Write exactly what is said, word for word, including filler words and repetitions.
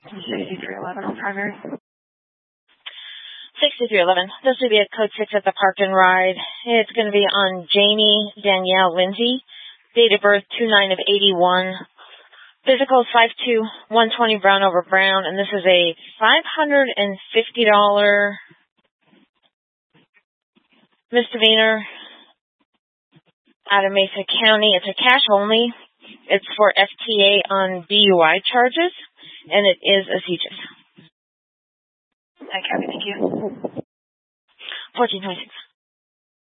sixty-three eleven on primary. sixty-three eleven. This would be a code six at the Park and Ride. It's going to be on Jamie Danielle Lindsay. Date of birth two nine of eighty-one. Physical five two, one twenty brown over brown. And this is a five hundred fifty dollars misdemeanor out of Mesa County. It's a cash only. It's for F T A on D U I charges, and it is a C J I S. Okay, thank you. fourteen twenty-six.